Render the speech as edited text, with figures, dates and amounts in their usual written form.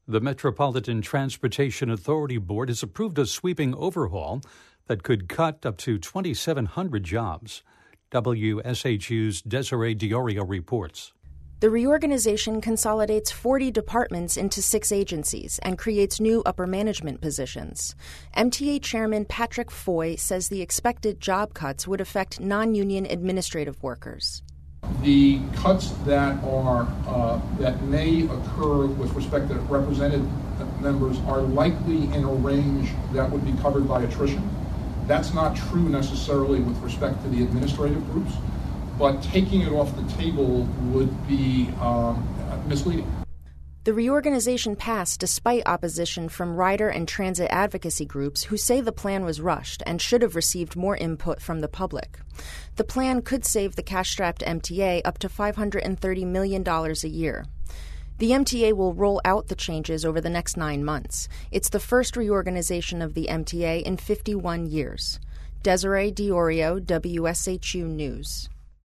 The Metropolitan Transportation Authority Board has approved a sweeping overhaul that could cut up to 2,700 jobs. WSHU's Desiree Diorio reports. The reorganization consolidates 40 departments into 6 agencies and creates new upper management positions. MTA Chairman Patrick Foy says the expected job cuts would affect non-union administrative workers. The cuts that may occur with respect to represented members are likely in a range that would be covered by attrition. That's not true necessarily with respect to the administrative groups, but taking it off the table would be misleading. The reorganization passed despite opposition from rider and transit advocacy groups who say the plan was rushed and should have received more input from the public. The plan could save the cash-strapped MTA up to $530 million a year. The MTA will roll out the changes over the next 9 months. It's the first reorganization of the MTA in 51 years. Desiree Diorio, WSHU News.